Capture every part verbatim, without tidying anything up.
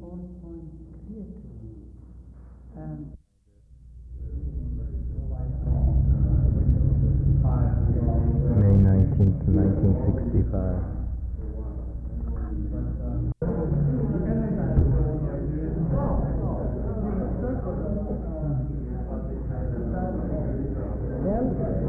fourth point clear to me. Um, May nineteenth, nineteen sixty-five. Well,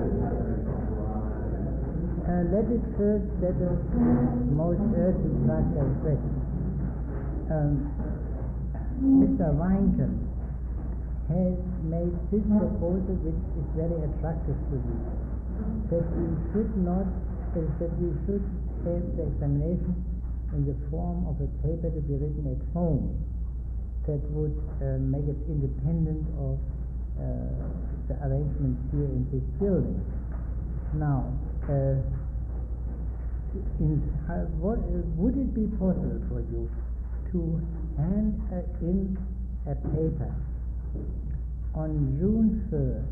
uh, let us first settle the most urgent practical question. Um, Mister Weinken has made this proposal, which is very attractive to me, that we should not, uh, that we should have the examination in the form of a paper to be written at home that would uh, make it independent of uh, the arrangements here in this building. Now, uh, in, uh, what, uh, would it be possible for you to hand uh, in a paper on June first?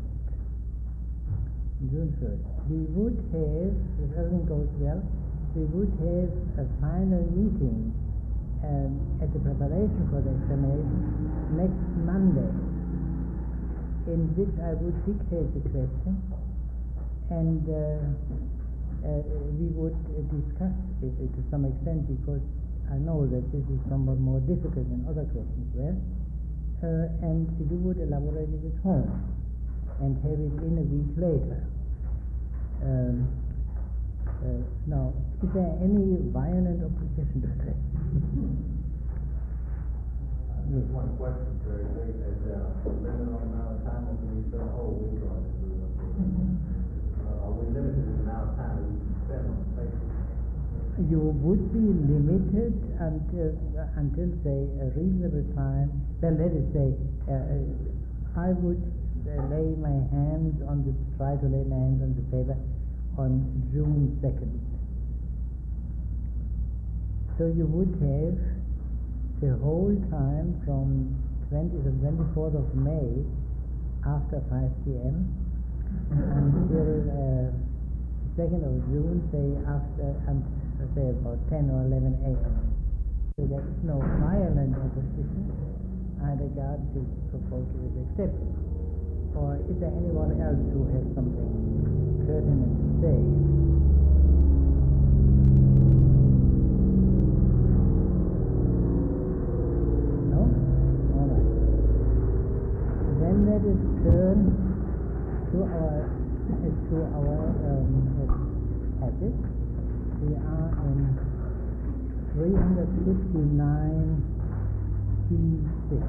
June first, we would have, if everything goes well, we would have a final meeting um, at the preparation for the examination next Monday, in which I would dictate the question, and uh, uh, we would uh, discuss it uh, to some extent, because I know that this is somewhat more difficult than other questions were, uh, and you would elaborate it at home and have it in a week later. Um, uh, now, is there any violent opposition to that? Just one question, sir. Is there a limit on the amount of time, or can we spend a whole week on this? Uh, Are we limited in the amount of time that we can spend on the paper? You would be limited until, uh, until say, a reasonable time. Well, let us say, uh, I would uh, lay my hands on the, try to lay my hands on the paper on June second. So you would have the whole time from twentieth and twenty-fourth of May after five p.m. until uh, second of June, say after um, say about ten or eleven a.m. So there is no violent opposition. I regard this proposal as accepted. Or is there anyone else who has something pertinent to say? No? All right. Then let us turn to our uh, to our um, passage. We are in three fifty-nine C six.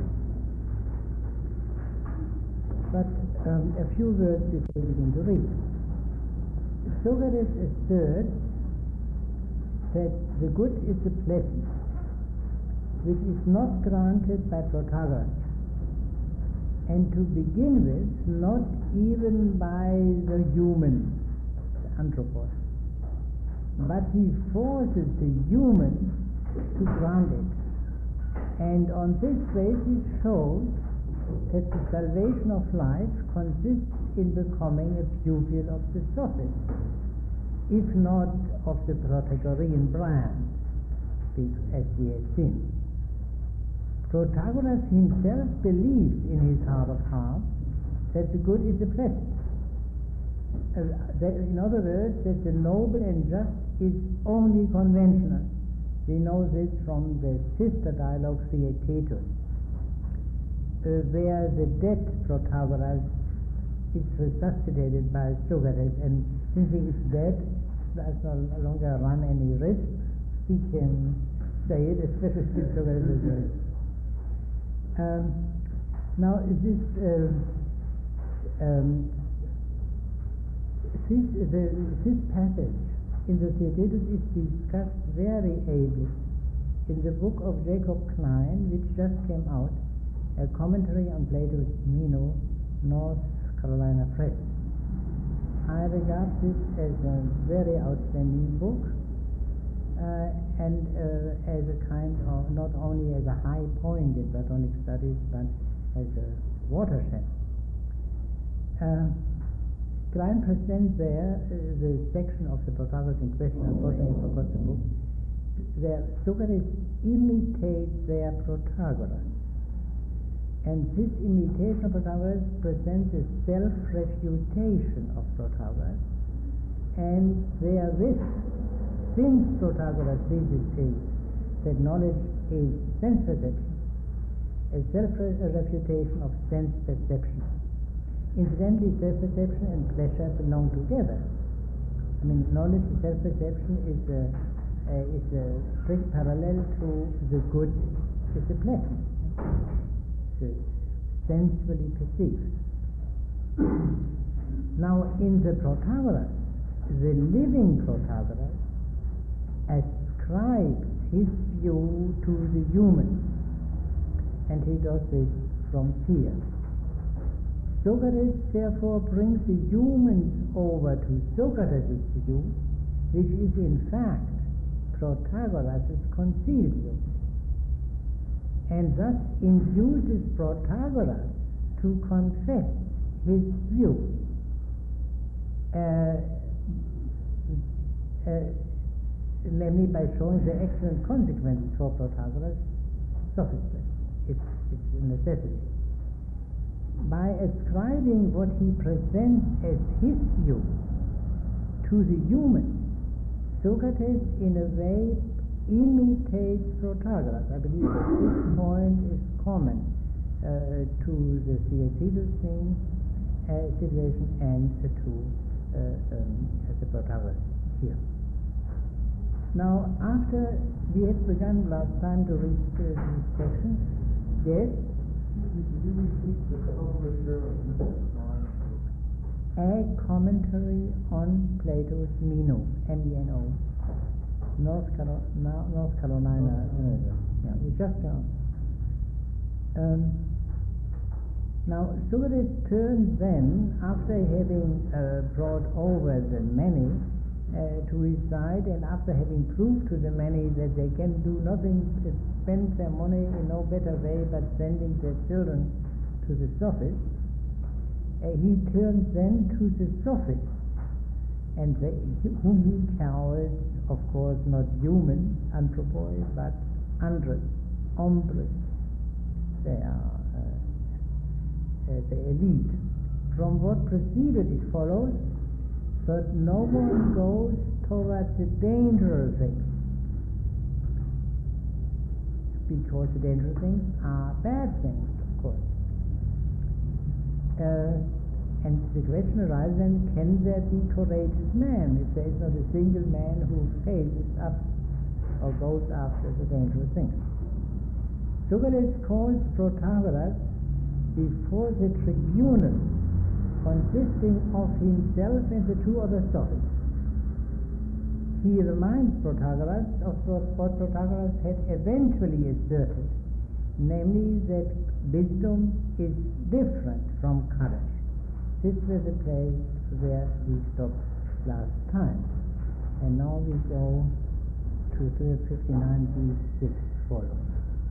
But um, a few words before we begin to read. Socrates asserts that the good is the pleasant, which is not granted by Protagoras, and to begin with, not even by the human, the anthropos, but he forces the human to grant it, and on this basis shows that the salvation of life consists in becoming a pupil of the sophist, if not of the Protagorean brand, as we have seen. Protagoras himself believes in his heart of hearts that the good is the pleasant. Uh, that, in other words, that the noble and just is only conventional. We know this from the sister dialogue Theaetetus, Uh, where the dead Protagoras is resuscitated by Socrates, and since he is dead, does no longer run any risk, he can say it, especially since Socrates is dead. Um, now, this uh, um, this, the, this passage in the Theaetetus is discussed very ably in the book of Jacob Klein, which just came out, a commentary on Plato's Meno, North Carolina Press. I regard this as a very outstanding book, uh, and uh, as a kind of, not only as a high point in Platonic studies, but as a watershed. Uh, Klein presents there uh, the section of the Protagoras in question. Unfortunately, I forgot the book, their Socrates imitates their Protagoras. And this imitation of Protagoras presents a self-refutation of Protagoras, and therewith, since Protagoras' thesis is that knowledge is sense perception, a self-refutation of sense perception. Incidentally, self-perception and pleasure belong together. I mean, knowledge and self-perception is a, uh, is a strict parallel to the good is the pleasant, the sensually perceived. Now, in the Protagoras, the living Protagoras ascribes his view to the human, and he does this from fear. Socrates therefore brings the humans over to Socrates' view, which is in fact Protagoras' concealed view, and thus induces Protagoras to confess his view. Uh, uh, namely by showing the excellent consequences for Protagoras' sophistry. It's, it's a necessity. By ascribing what he presents as his view to the human, Socrates in a way imitates Protagoras. I believe that this point is common uh, to the Theaetetus scene, uh, situation and uh, to uh, um, the Protagoras here. Now, after we had begun last time to read uh, this section, yes? Could you repeat the publisher of this line? A commentary on Plato's Meno, M E N O, North, Caro- North Carolina University. Yeah, we just go. Um, now, Socrates turns then, after having uh, brought over the many uh, to his side, and after having proved to the many that they can do nothing, uh, spend their money in no better way but sending their children to the sophists, uh, he turns then to the sophists, and they, whom he calls, of course, not human, anthropoi, but andres, hombres. They are uh, uh, the elite. From what preceded, it follows that no one goes towards the dangerous things, because the dangerous things are bad things, of course. Uh, and the question arises then, can there be courageous man if there is not a single man who faces up or goes after the dangerous things? Socrates calls Protagoras before the tribunal, consisting of himself and the two other sophists. He reminds Protagoras of what Protagoras had eventually asserted, namely that wisdom is different from courage. This was the place where we stopped last time. And now we go to three fifty-nine b six following.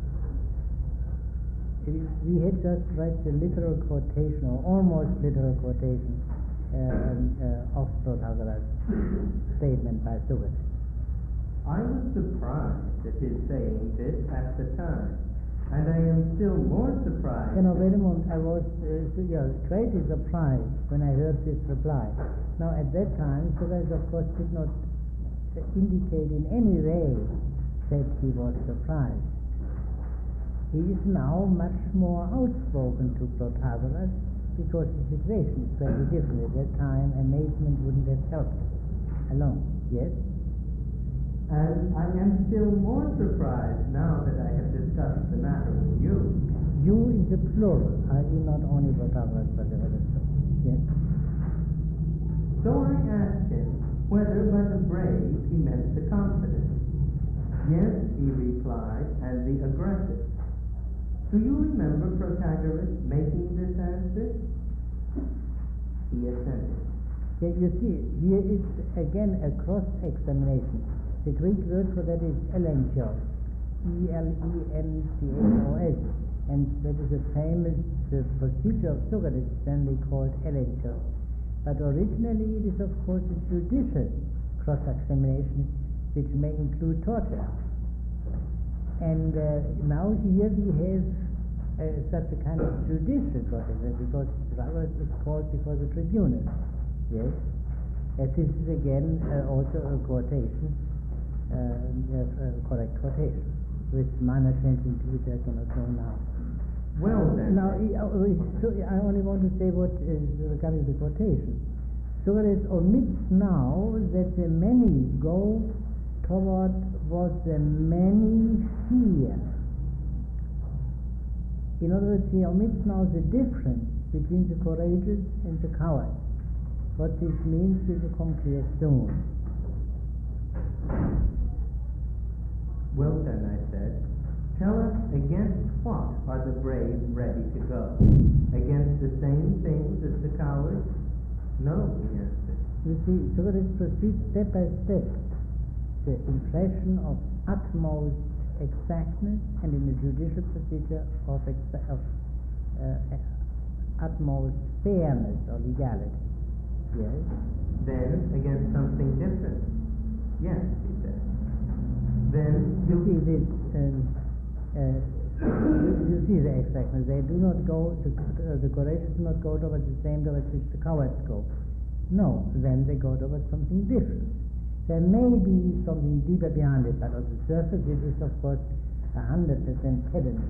We had just read the literal quotation, or almost literal quotation, um, uh, of Protagoras' statement by Socrates. I was surprised at his saying this at the time, and I am still more surprised. You know, wait a moment, I was uh, yeah, greatly surprised when I heard this reply. Now, at that time, Socrates, of course, did not uh, indicate in any way that he was surprised. He is now much more outspoken to Protagoras because the situation is very different. At that time, amazement wouldn't have helped alone. Yes? And I am still more surprised now that I have discussed the matter with you. You is the plural, that is not only Protagoras but the other stuff. Yes? So I asked him whether by the brave he meant the confident. Yes, he replied, and the aggressive. Do you remember Protagoras making this answer? He assented. Yeah, you see, here is again a cross-examination. The Greek word for that is elenchos, E L E N C H O S, and that is a famous uh, procedure of Socrates, generally called elenchos. But originally it is, of course, a judicial cross-examination, which may include torture. And uh, now here we have uh, such a kind of judicial protest, because Pythagoras is called before the tribunal. Yes? As this is again uh, also a quotation, uh, a correct quotation, with minor changes which I cannot know now. Well then, Now, I so I only want to say what is regarding the quotation. Socrates omits now that the many go toward what the many fear. In other words, he omits now the difference between the courageous and the cowards. What this means will become clear soon. well then, I said, tell us against what are the brave ready to go? Against the same things as the cowards? No, he answered. You see, Socrates proceeds step by step. The impression of utmost exactness, and in the judicial procedure of, exa- of uh, utmost fairness or legality. Yes? Then against something different? Yes, he said. Then You you see this, um, uh, you, you see the exactness. They do not go, the, uh, the courageous do not go towards the same towards which the cowards go. No, then they go towards something different. There may be something deeper behind it, but on the surface it is of course a hundred percent pedant.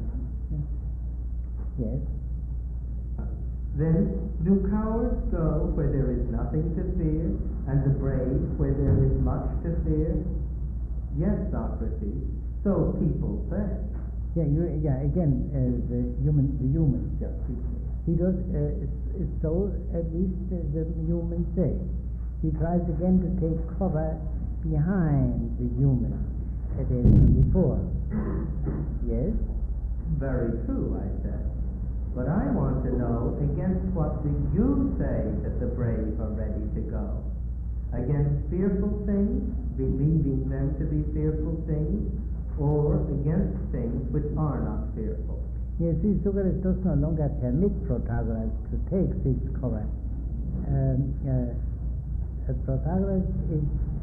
Yes? Then do cowards go where there is nothing to fear, and the brave where there is much to fear? Yes, Socrates, so people say. Yeah, you, yeah. Again, uh, the human, the humans. Yes, people. He does. Uh, so at least uh, the humans say. He tries again to take cover behind the human as they had done before. Yes. Very true, I said. But I want to know against what do you say that the brave are ready to go? Against fearful things, believing them to be fearful things, or against things which are not fearful? You see, Socrates does no longer permit Protagoras to take this cover. Um, uh, uh, Protagoras is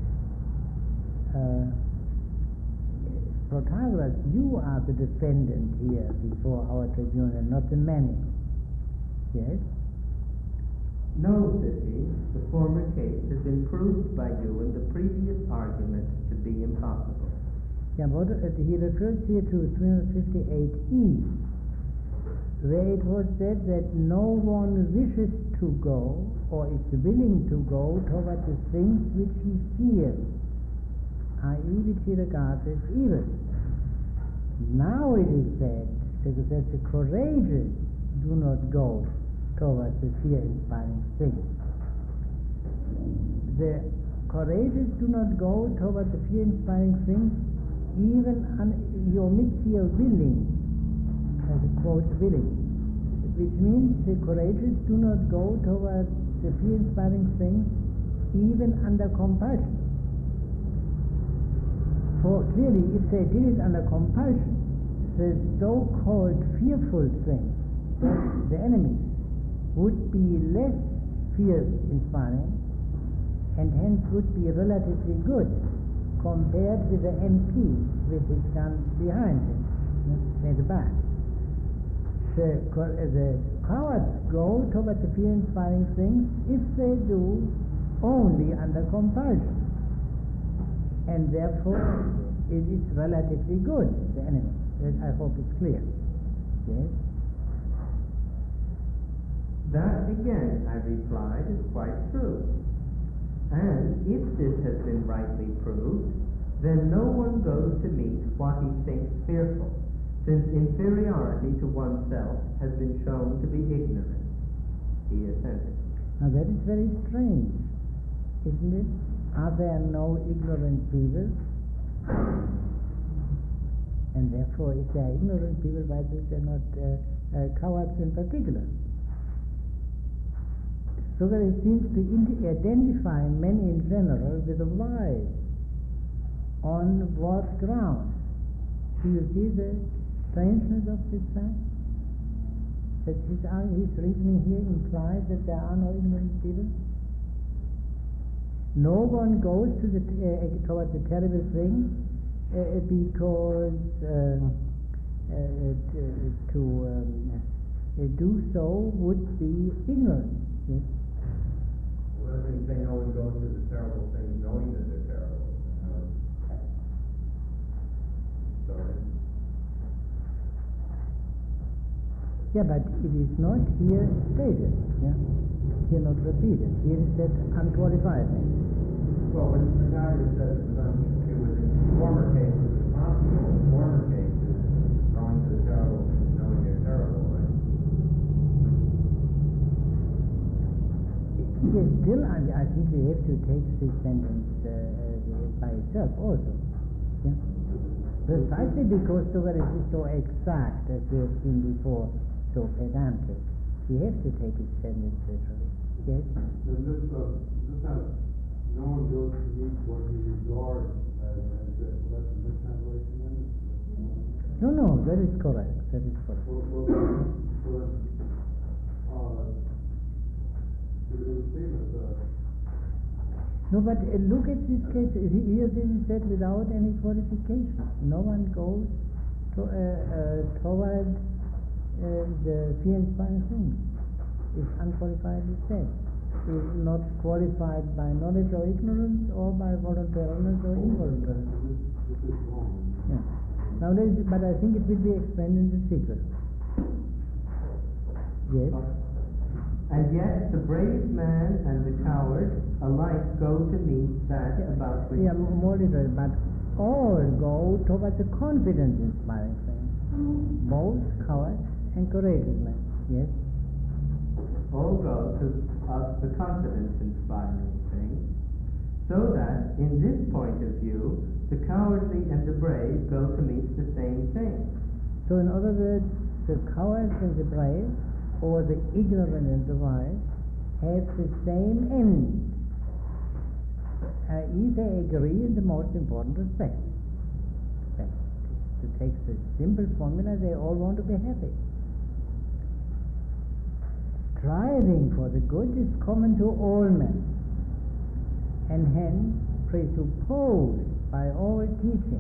uh, Protagoras, you are the defendant here before our tribunal, not the many. Yes? No, said he, the former case has been proved by you in the previous argument to be impossible. Yeah, but uh, he refers here to three fifty-eight E, where it was said that no one wishes to go or is willing to go toward the things which he fears, that is which he regards as evil. Now it is said that the courageous do not go towards the fear-inspiring things. The courageous do not go towards the fear-inspiring things, even un- he omits here willing, as a quote, willing, which means the courageous do not go towards the fear-inspiring things even under compulsion. For clearly, if they did it under compulsion, the so-called fearful things, the enemy, would be less fear-inspiring and hence would be relatively good compared with the M P with his gun behind him, at the back. The, the cowards go towards the fear-inspiring things if they do only under compulsion, and therefore it is relatively good, the enemy. That I hope it's clear. Yes? That again, I replied, is quite true. And if this has been rightly proved, then no one goes to meet what he thinks fearful, since inferiority to oneself has been shown to be ignorant. He assented. Now that is very strange, isn't it? Are there no ignorant people? And therefore, if there are ignorant people, why are there not uh, uh, cowards in particular? Socrates seems to indi- identify men in general with the wise. On what ground? Do you see the strangeness of this fact? That his, his reasoning here implies that there are no ignorant people? No one goes to the, uh, towards the terrible thing uh, because uh, uh, to, to um, uh, do so would be ignorance. Yes? Well, then you say no one goes through the terrible things knowing that they're terrible. Uh, so then, Yeah, but it is not here stated. Yeah? Here not repeated. Here is said unqualifiedly. well, when Pythagoras says it was, un- it was in former cases it was possible, in former cases, going to the terrible things knowing they're terrible, right? Yes, still, I, I think we have to take this sentence uh, uh, by itself also. Yeah? Precisely because Socrates is so exact, as we have seen before, so pedantic. We have to take his sentence literally. Yes? Then this, uh, this has, no one goes to meet what he regards as, as good. Well, that's a mistranslation then? No, no, that is correct. That is correct. Well, well, so then, uh, it would seem that, uh, No, but uh, look at this case. He- Here this is said without any qualification. No one goes to, uh, uh, toward uh, the fear-inspiring things. It's unqualifiedly said. It's not qualified by knowledge or ignorance, or by voluntariness or involuntariness. this, this is wrong. Yeah. Now, there is, but I think it will be explained in the sequel. Yes. And yet the brave man and the coward alike go to meet that about which Yeah, m- more literally, but all go towards the confidence-inspiring thing. Both cowards and courageous men. Yes. all go to uh, the confidence-inspiring thing, so that in this point of view, the cowardly and the brave go to meet the same thing. So, in other words, the cowards and the brave, or the ignorant and the wise, have the same end. Uh, they agree in the most important respect. Well, to take the simple formula, they all want to be happy. Striving for the good is common to all men, and hence presupposed by all teaching.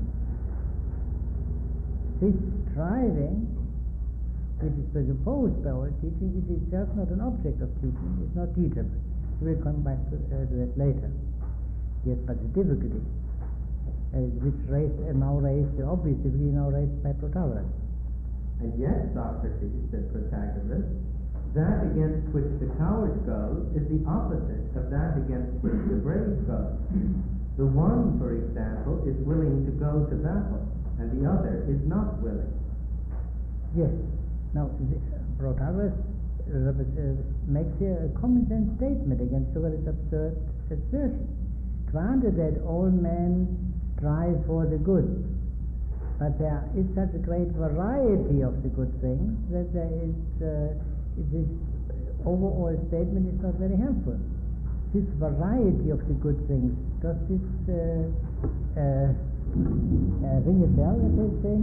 This striving, which is presupposed by all teaching, is itself not an object of teaching, it's not teachable. We will come back to, uh, to that later. Yes, but the difficulty, uh, which raised, uh, now raised, the obvious difficulty now raised by Protagoras. And yet, Socrates, said Protagoras, that against which the coward goes is the opposite of that against which the brave goes. The one, for example, is willing to go to battle, and the other is not willing. Yes. Now, the, uh, Protagoras uh, uh, makes here a common sense statement against Socrates' absurd assertion. Granted that all men strive for the good, but there is such a great variety of the good things that there is uh, this overall statement is not very helpful. This variety of the good things, does this uh, uh, uh, ring a bell, as they say?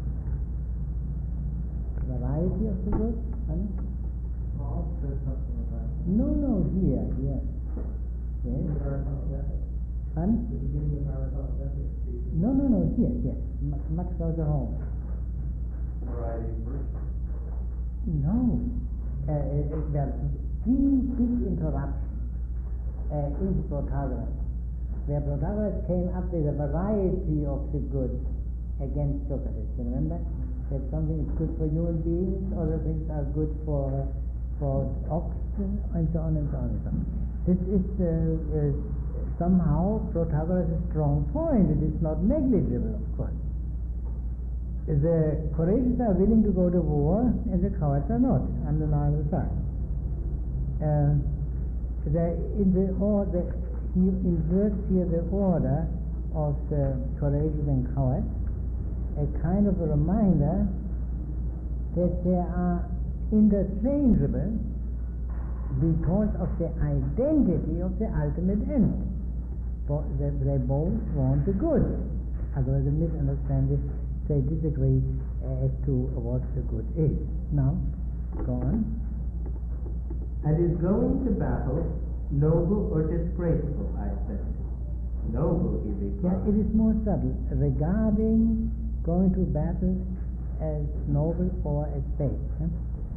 Variety of the good? Honey? Paul says something about it. No, no, here, here. Yes. Hun? The beginning of Aristotle's ethics. No, no, no, here, here. Much, much closer home. Variety of virtue. No. Uh, uh, there are three big interruptions uh, in Protagoras, where Protagoras came up with a variety of the good against Socrates. You remember? That something is good for human beings, other things are good for uh, for oxen, and so on and so on and so on. This is uh, uh, somehow Protagoras' strong point. It is not negligible, of course. The courageous are willing to go to war, and the cowards are not, on the neither side. Uh, the, in the order, he inverts here the order of the courageous and cowards, a kind of a reminder that they are interchangeable because of the identity of the ultimate end. For they, they both want the good. Otherwise, a misunderstanding. They disagree uh, as to what the good is. Now, go on. And is going to battle noble or disgraceful, I said. Noble, he Yeah, replied. it is more subtle. Regarding going to battle as noble or as base. Huh?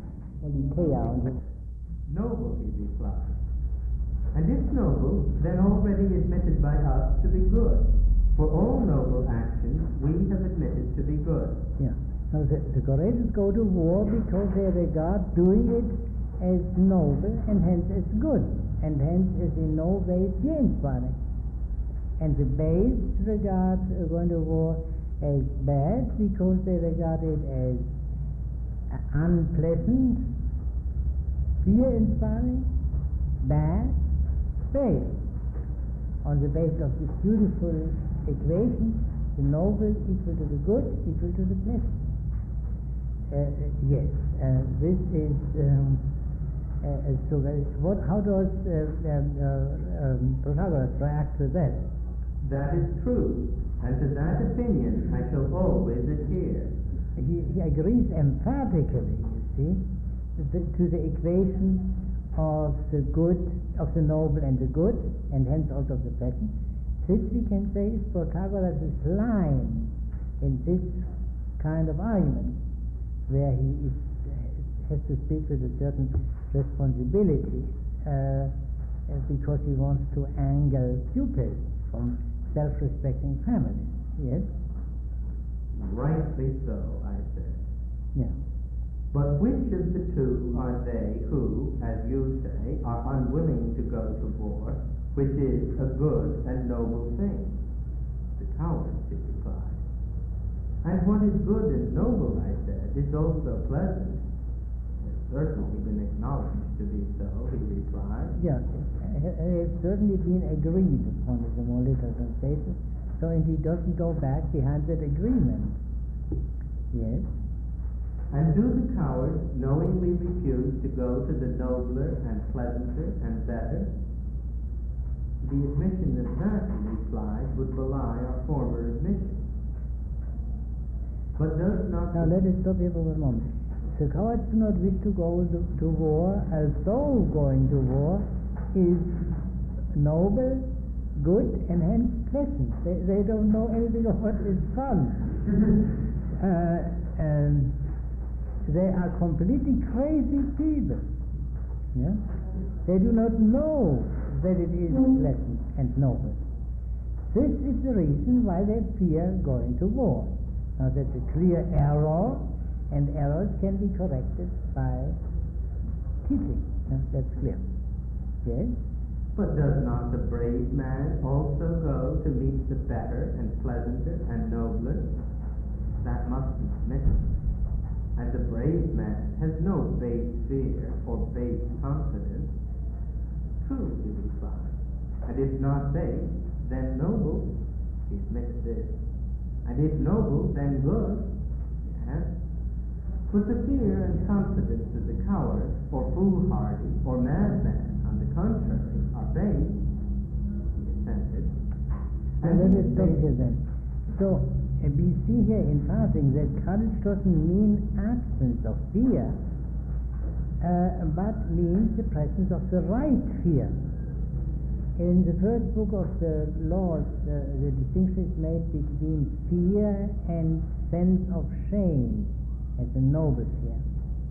Noble, he replied. And if noble, then already admitted by us to be good. For all noble actions we have admitted to be good. Yeah. Now the, the courageous go to war because they regard doing it as noble and hence as good, and hence is in no way fjensvarig. And the base regard uh, going to war as bad because they regard it as uh, unpleasant, fear-inspiring, bad, base. On the basis of this beautiful equation, the noble equal to the good equal to the pleasant. Uh, yes, uh, this is um, uh, so. What? How does uh, um, uh, um, Protagoras react to that? That is true, and to that opinion I shall always adhere. He, he agrees emphatically, you see, the, to the equation of the good, of the noble and the good, and hence also of the pleasant. This we can say is Protagoras' line in this kind of argument, where he is, has to speak with a certain responsibility, uh, because he wants to angle pupils from self-respecting families. Yes? Rightly so, I said. Yeah. But which of the two are they who, as you say, are unwilling to go to war, which is a good and noble thing? The cowards, he replied. And what is good and noble, I said, is also pleasant. It's certainly been acknowledged to be so, he replied. Yeah, it has certainly been agreed upon in the more little translation, so and he doesn't go back behind that agreement. Yes? And do the cowards knowingly refuse to go to the nobler and pleasanter and better? The admission of that, he replied, would belie our former admission. But does not... Now let us stop here for one moment. The cowards do not wish to go to, to war, although going to war is noble, good, and hence pleasant. They, they don't know anything of what is fun. uh, and they are completely crazy people. Yeah? They do not know that it is pleasant and noble. This is the reason why they fear going to war. Now that's a clear error, and errors can be corrected by teaching. Yeah, that's clear. Yes? But does not the brave man also go to meet the better and pleasanter and nobler? That must be admitted. And the brave man has no base fear or base confidence. True, he replied. And if not base, then noble. He admitted this. And if noble, then good. Yes. But the fear and confidence of the coward, or foolhardy, or madman, on the contrary, are base. He assented. And let us stop here then. So, uh, we see here in passing that courage doesn't mean absence of fear, uh, but means the presence of the right fear. In the first book of the laws, uh, the distinction is made between fear and sense of shame as a noble fear.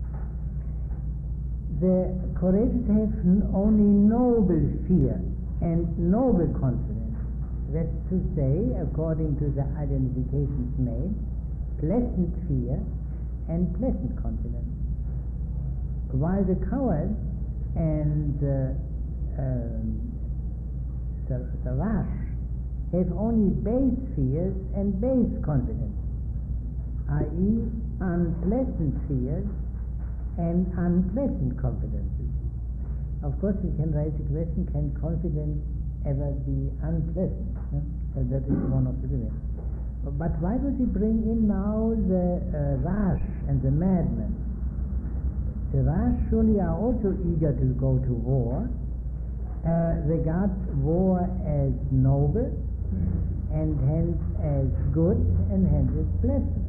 The courageous have n- only noble fear and noble confidence. That's to say, according to the identifications made, pleasant fear and pleasant confidence. While the cowards and uh, um, the, the rash have only base fears and base confidence, that is unpleasant fears and unpleasant confidences. Of course, we can raise the question, can confidence ever be unpleasant? Yeah? So that is one of the doing. But why does he bring in now the uh, rash and the madman? The rash surely are also eager to go to war, uh, regard war as noble, and hence as good, and hence as pleasant.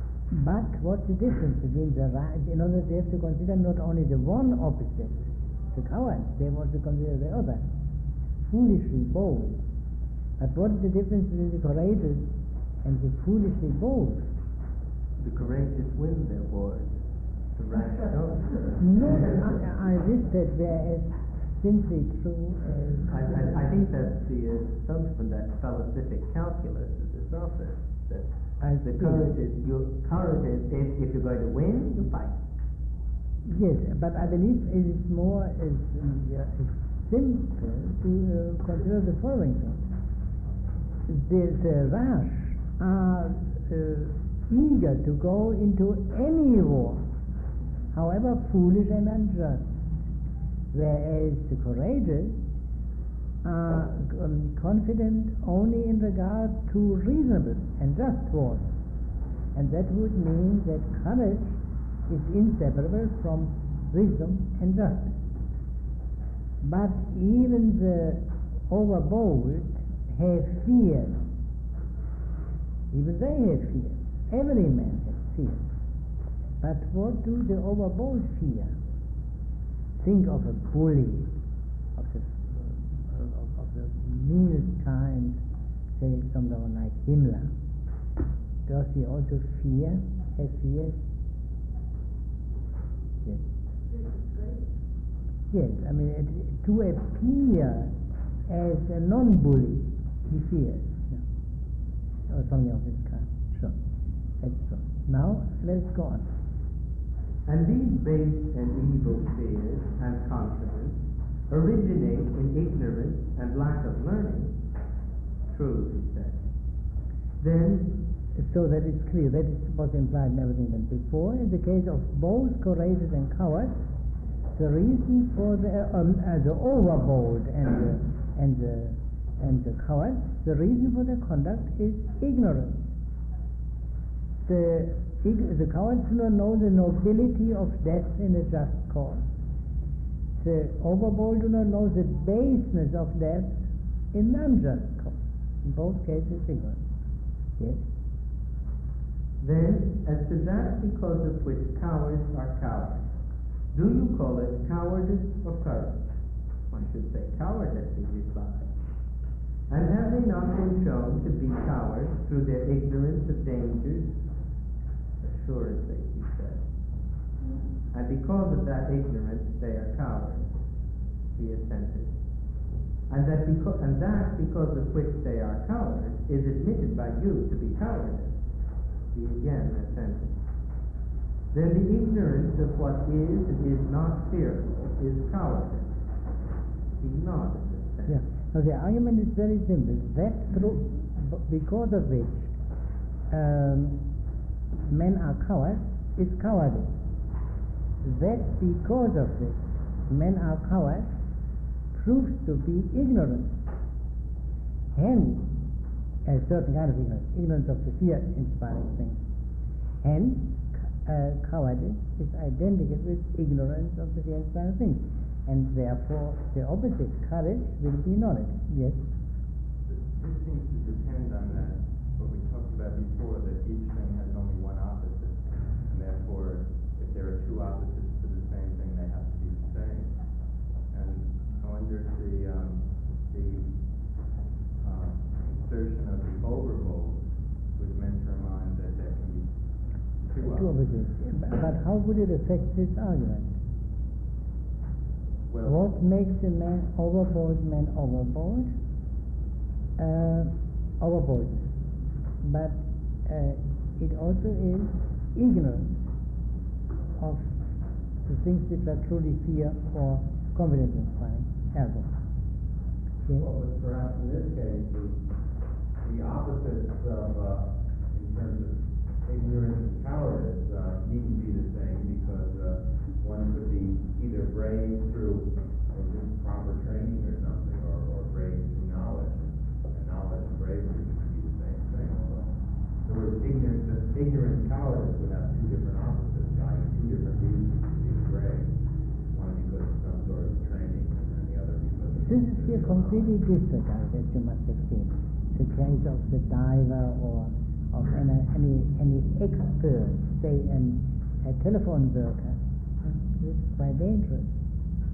But what's the difference between the rash? In other words, they have to consider not only the one opposite, the cowards, they want to consider the other, foolishly bold. But what is the difference between the courageous and the foolishly bold? The courageous win their wars, the rash don't. No, I, I wish that there is simply true as... I, I, I think that's the assumption that philosophic calculus is a sophist, that I the see. courage is, your courage is if, if you're going to win, you fight. Yes, but I believe it is more as, uh, as simple to uh, consider the following thing. The, the rash are uh, eager to go into any war, however foolish and unjust, whereas the courageous are um, confident only in regard to reasonable and just wars. And that would mean that courage is inseparable from wisdom and justice. But even the overbold have fear. Even they have fear. Every man has fear. But what do the overbold fear? Think of a bully, of the, of, of the meanest kind, say someone like Himmler. Does he also fear, have fears? Yes. Yes, I mean, it, to appear as a non-bully, he fears. Yeah. Or something of this kind. Sure. That's true. Now, let's go on. And these base and evil fears and confidence originate in ignorance and lack of learning. True, he said. Then, so that it's clear, that is was implied in everything that before. In the case of both courageous and cowards, the reason for the um, uh, the overbold and the, and the and the cowards, the reason for their conduct is ignorance. The the cowards do not know the nobility of death in a just cause. The overbold do not know the baseness of death in an unjust cause. In both cases, ignorance. Yes. then, as to that because of which cowards are cowards, do you call it cowardice or courage? I should say cowardice, he replied. And have they not been shown to be cowards through their ignorance of dangers? Assuredly, he said. And because of that ignorance, they are cowards, he assented. And that, beco- and that because of which they are cowards is admitted by you to be cowardice, he again assented. Then the ignorance of what is and is not fearful is cowardice. He nodded assent. Yeah. Now the argument is very simple. That through, because of which um, men are cowards is cowardice. That because of which men are cowards proves to be ignorance. Hence, a certain kind of ignorance, ignorance of the fear-inspiring things. Hence, uh, cowardice is identical with ignorance of the fear-inspiring things. And therefore, the opposite, courage, will be knowledge. Yes? This seems to depend on that, what we talked about before, that each thing has only one opposite. And therefore, if there are two opposites to the same thing, they have to be the same. And I wonder if the, um, the uh, insertion of the overbold was meant to remind that there can be two Two opposites. opposites. But how would it affect this argument? Well, What makes a man overbold man overbold? Uh, overbold. But uh, it also is ignorance of the things which are truly fear or confidence inspiring. Ergo. Yes? Well, but perhaps in this case, the, the opposites of, uh, in terms of ignorance and cowardice, uh, needn't be the same because uh, one could be either brave through or just proper training or something, or, or brave through knowledge, and knowledge and bravery would be the same thing. So, the word ignorance, ignorance and cowardice would have two different opposites, i.e. two different reasons for being brave. One because of some sort of training, and the other because of... This is here completely different, as you must have seen. The case of the diver or of any any, any expert, say an, a telephone worker. It's quite dangerous.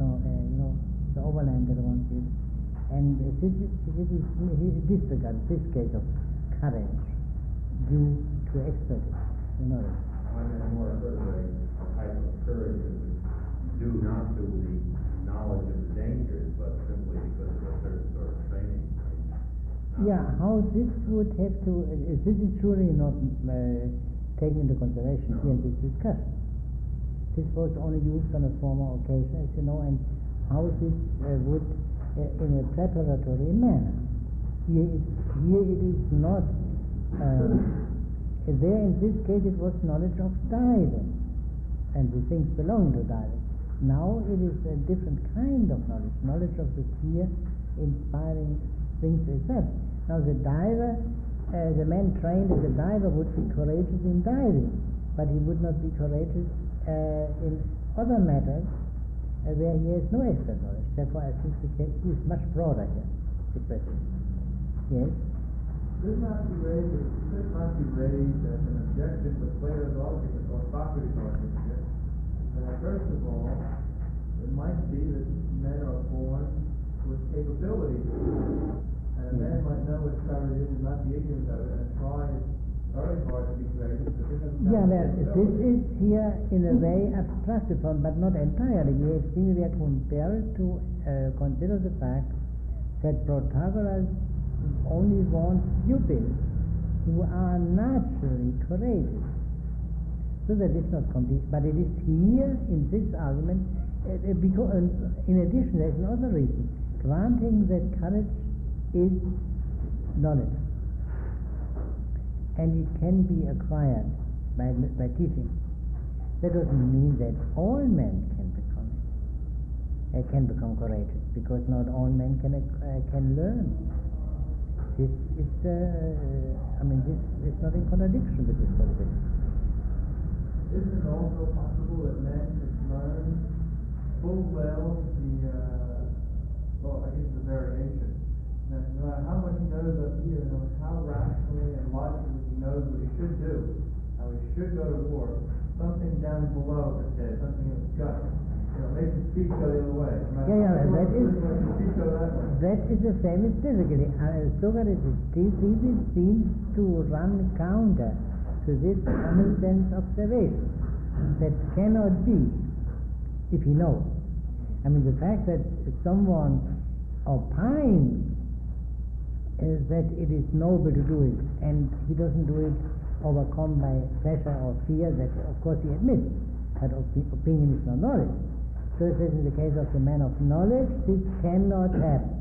so, uh, you know, the overlander wants it. And uh, this is, it is, he disregards this case of courage due to expertise, you know. On a more sort of a, a type of courage that was due not to the knowledge of the dangers, but simply because of a certain sort of training. Not Yeah, how this would have to, uh, this is surely not uh, taken into consideration here in this discussion. This was only used on a former occasion, as you know, and how this uh, would, uh, in a preparatory manner. Here it, here it is not, uh, there in this case it was knowledge of diving, and the things belonging to diving. Now it is a different kind of knowledge, knowledge of the fear inspiring things as such. Now the diver, uh, the man trained as a diver would be courageous in diving, but he would not be courageous uh, in other matters uh, where he has no expert knowledge. Therefore I think the case is much broader here, the question. Yes? This not be raised, this not be raised as an objection to Plato's argument or Socrates' argument. Uh, first of all, it might be that men are born with capabilities, and a man might know what courage is and not be ignorant of it, and try very hard to be courageous, but this doesn't Yeah, have well, the this capability. is here in a way abstracted from, but not entirely. We have seen we are compelled to uh, consider the fact that Protagoras only wants pupils who are naturally courageous. So that is not complete, but it is here in this argument, uh, uh, because, uh, in addition, there is another reason. Granting that courage is knowledge, and it can be acquired by, by teaching. That doesn't mean that all men can become uh, can become courageous, because not all men can uh, can learn. This is, uh, I mean, this is not in contradiction with this possibility. Isn't it also possible that men could learn full well the, uh, well, I guess the variation? That no matter how much he knows up here, no matter how rationally and logically he knows what he should do, how he should go to war, something down below his head, something in his gut, you know, makes his feet go the other way. No matter Yeah, yeah, how that much is- he his feet go that way. That is the famous difficulty. Uh, Socrates' thesis seems to run counter to this common sense observation that cannot be if he knows. I mean, the fact that someone opines is that it is noble to do it, and he doesn't do it overcome by pressure or fear, that of course he admits, but opi- opinion is not knowledge. So it says in the case of the man of knowledge, this cannot happen.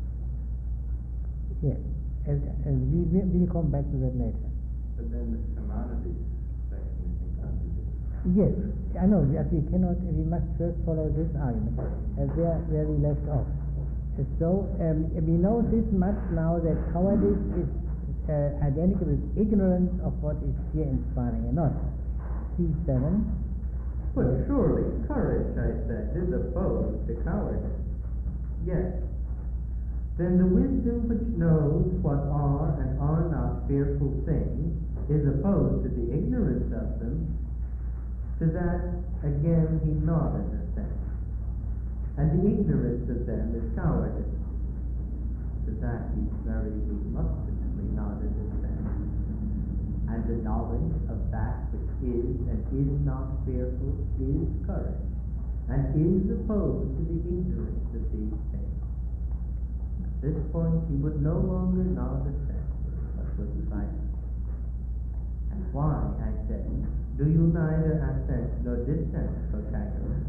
Yes, and, and we will we'll come back to that later. But then the Simonides section is in contradiction. Yes, I know, but we cannot, we must first follow this argument, uh, where, where we left off. Uh, So, um, we know this much now, that cowardice is uh, identical with ignorance of what is fear inspiring and not. C seven. But surely courage, I said, is opposed to cowardice. Yes. Then the wisdom which knows what are and are not fearful things is opposed to the ignorance of them. To that again he nodded assent. And the ignorance of them is cowardice. To that he very reluctantly nodded assent. And the knowledge of that which is and is not fearful is courage, and is opposed to the ignorance of these things. At this point he would no longer nod assent, but was silent. And why, I said, do you neither assent nor dissent, Protagoras?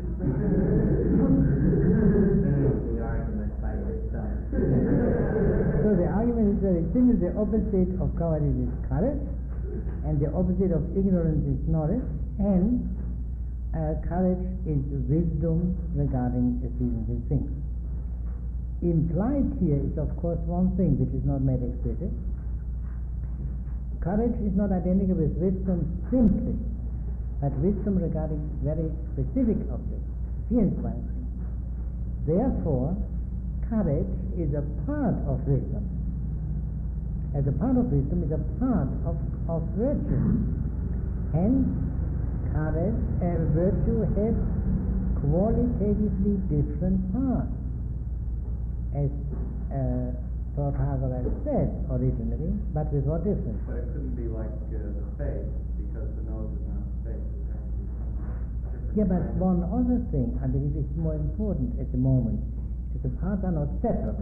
Finish the argument by yourself. So the argument is very simple. The opposite of cowardice is courage, and the opposite of ignorance is knowledge, and uh, courage is wisdom regarding seasons and things. Implied here is of course one thing which is not made explicit. Courage is not identical with wisdom simply, but wisdom regarding very specific objects, fear-inspiring things. Therefore, courage is a part of wisdom. As a part of wisdom is a part of, of virtue. Hence, courage and virtue have qualitatively different parts. As uh, Protagoras said originally, but with what difference? But it couldn't be like uh, the face, because the nose is not the face. It has to be some different Yeah, but kind of- one other thing, I believe is more important at the moment, is the parts are not separable.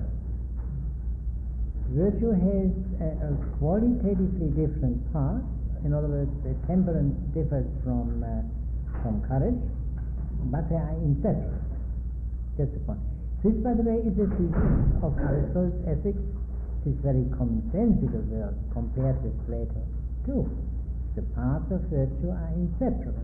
Virtue has a, a qualitatively different part. In other words, the temperance differs from uh, from courage, but they are inseparable. That's the point. This, by the way, is a thesis of Aristotle's ethics. It is very commonsensical work compared with Plato too. The parts of virtue are inseparable.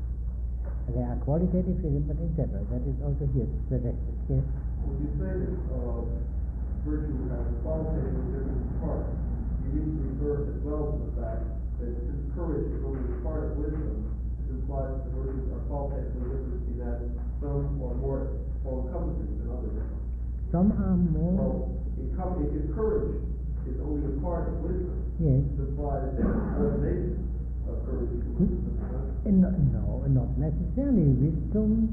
They are qualitatively but inseparable. That is also here suggested. Yes. When you say that uh, virtue has qualitatively different parts, you need to refer as well to the fact that since courage is only a part of wisdom, it implies that the virtues are qualitatively different, be that some or more all-encompassing than others. Some are more. Well, encom- if if courage is only a part of wisdom, Yes. it implies that coordination of courage is wisdom. Uh, No, no, not necessarily. Wisdom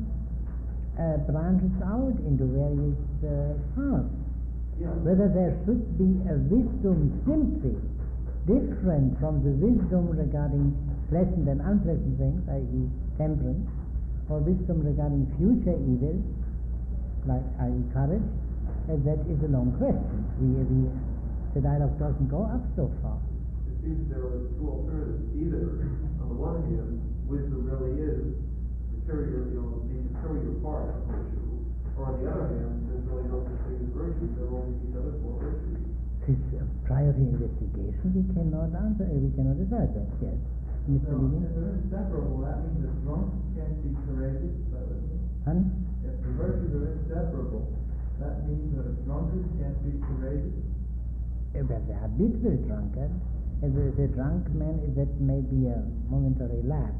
uh, branches out into various uh, parts. Yeah. Whether there should be a wisdom simply different from the wisdom regarding pleasant and unpleasant things, that is temperance, or wisdom regarding future evils, like that is courage, uh, that is a long question. We, we, the dialogue doesn't go up so far. It seems there are two alternatives. Either, on the one hand, wisdom really is superior, you know, the superior part of virtue, or on the other hand, there's really no such thing as virtue, there are only these other four virtues. This uh, prior to investigation, we cannot answer, uh, we cannot decide that yet. Mister Now, Levin? if they're inseparable, that means a drunk can't be courageous, that would mean. Honey? If the virtues are inseparable, that means that a drunkard can't be courageous. Uh, But they are bit with drunkard. And the, the drunk man, is that may be a momentary lapse.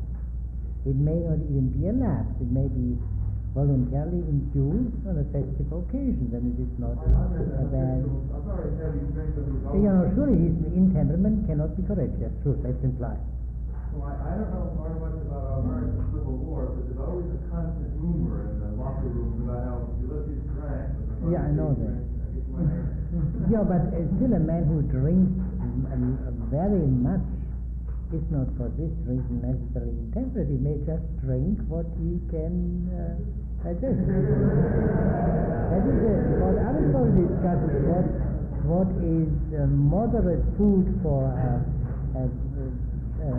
It may not even be a lapse. It may be voluntarily induced on a festive occasion. Then it is not I- I'm in a a bad. habitual- a very heavy drinker who's You know, always- surely his intemperament cannot be courageous. True, that's implied. Well, I, I don't know very much about our American Civil War, but there's always a constant rumor in the locker rooms about how Ulysses drank. but the Yeah, I know Ulysses that. drank, I get my hair. Yeah, but uh, still a man who drinks um, um, very much is not for this reason necessarily intemperate. He may just drink what he can uh, digest. That is it. What Aristotle discusses what, what is uh, moderate food for a, a, a,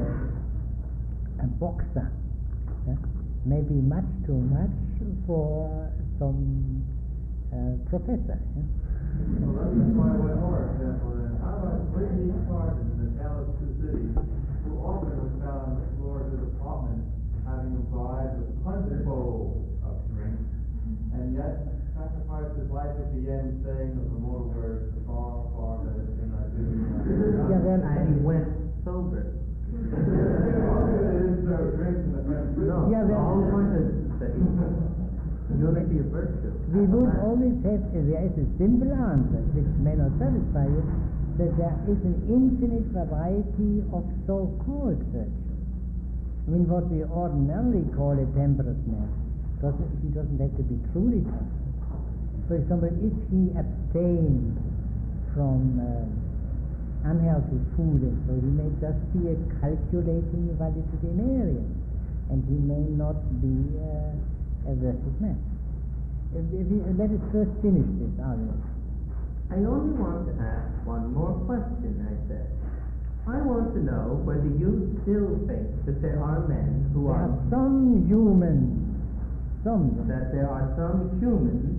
a boxer. Yeah? Maybe much too much for some uh, professor. Yeah? Well, that's just why I went more example then. How about Brittany Carden in the Tale of Two Cities, who often was found on the floor of his apartment having imbibed a punch bowl of drink, and yet sacrificed his life at the end saying of the mortal words, far, far better than I do. Yeah, well, And he went sober. Obviously, they didn't serve drinks in the French prison. No, Yeah, the well- whole point is that unity of virtue. We would always have, uh, there is a simple answer, which may not satisfy you, that there is an infinite variety of so-called virtue. I mean, what we ordinarily call a temperate man, doesn't, he doesn't have to be truly temperate. For example, if he abstains from uh, unhealthy food and so, he may just be a calculating valetudinarian, and he may not be uh, a virtuous man. Uh, we- we- let us first finish this argument. I only want to ask one more question, I said. I want to know whether you still think that there are men who There are, are some humans, some that there are some humans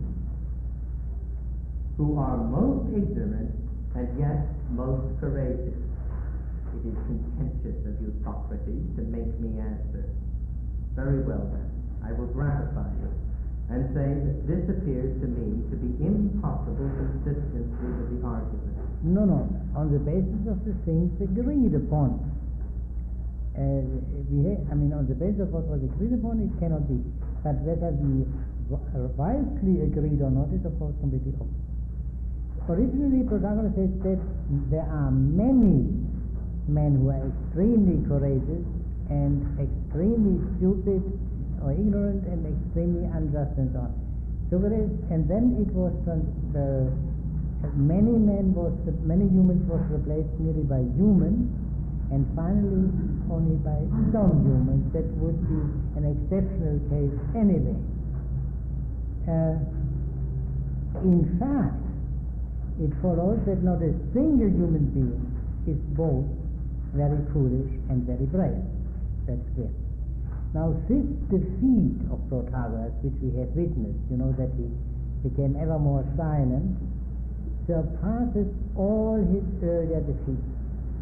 who are most ignorant and yet most courageous. It is contentious of you, Socrates, to make me answer. Very well then, I will gratify you and say that this appears to me to be impossible consistency with the argument. No, no, on the basis of the things agreed upon. Uh, we ha- I mean, on the basis of what was agreed upon, it cannot be. But whether we w- wisely agreed or not is, of course, completely open. Originally, Protagoras said that there are many men who are extremely courageous and extremely stupid or ignorant and extremely unjust and so on. Socrates, and then it was trans- uh, many men was many humans was replaced merely by humans, and finally only by some humans. That would be an exceptional case anyway. Uh, in fact, it follows that not a single human being is both very foolish and very brave. That's clear. Now, this defeat of Protagoras, which we have witnessed, you know, that he became ever more silent, surpasses all his earlier defeats.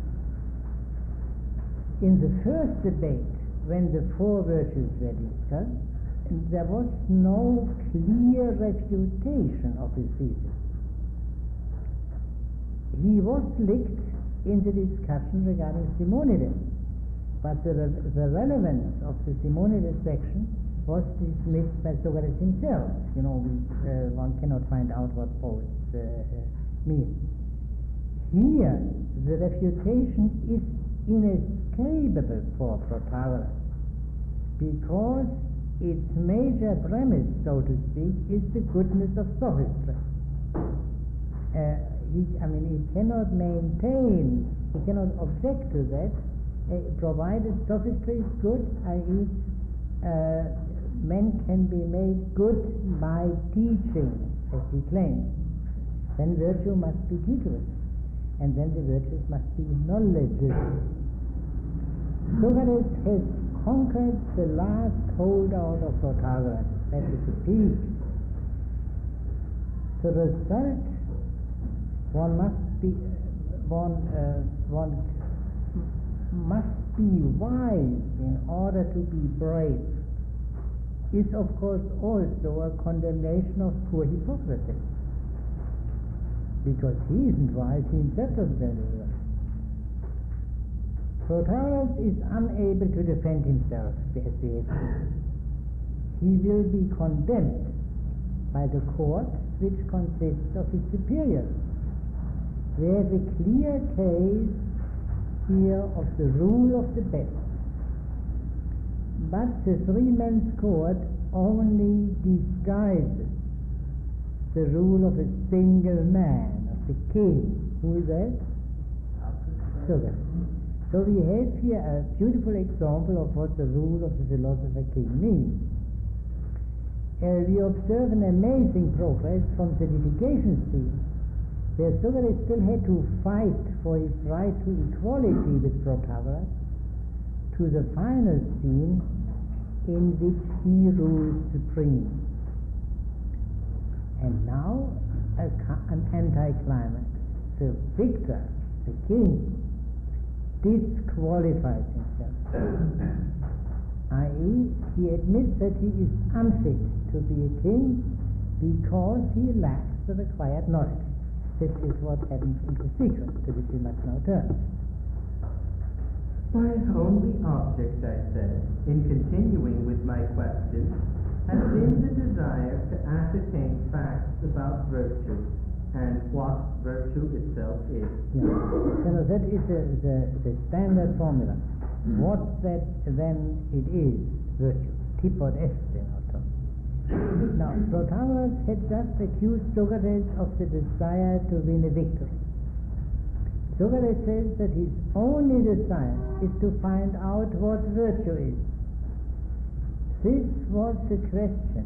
In the first debate, when the four virtues were discussed, there was no clear refutation of his thesis. He was licked in the discussion regarding Simonides, but the, re- the relevance of the Simonides section was dismissed by Socrates himself. You know, we, uh, one cannot find out what both uh, mean. Here, the refutation is inescapable for Protagoras, because its major premise, so to speak, is the goodness of sophistry. Uh, he, I mean, he cannot maintain, he cannot object to that, uh, provided sophistry is good, that is, uh, men can be made good by teaching, as he claims. Then virtue must be teachable, and then the virtues must be knowledgeable. Socrates has conquered the last holdout of Protagoras, that is the peak. The result, one must be, one, uh, one must be wise in order to be brave, is of course also a condemnation of poor Hippocrates, because he isn't wise, he himself doesn't know it. Protagoras is unable to defend himself, as we have seen. He will be condemned by the court, which consists of his superiors. We have a clear case here of the rule of the best. But the three-man's court only disguises the rule of a single man, of the king. Who is that? Socrates. So we have here a beautiful example of what the rule of the philosopher king means. Uh, we observe an amazing progress from the litigation scene, where Socrates still had to fight for his right to equality with Protagoras, to the final scene in which he rules supreme. And now a, an anticlimax. The victor, the king, disqualifies himself, that is, he admits that he is unfit to be a king because he lacks the required knowledge. This is what happens in the sequence, to which we must now turn. My only object, I said, in continuing with my question, has been the desire to ascertain facts about virtue and what virtue itself is. Yeah. You know, that is the, the, the standard formula. Mm-hmm. What that then it is, virtue. Tipod est in auto. Now, Protagoras had just accused Socrates of the desire to win a victory. Socrates says that his only desire is to find out what virtue is. This was the question,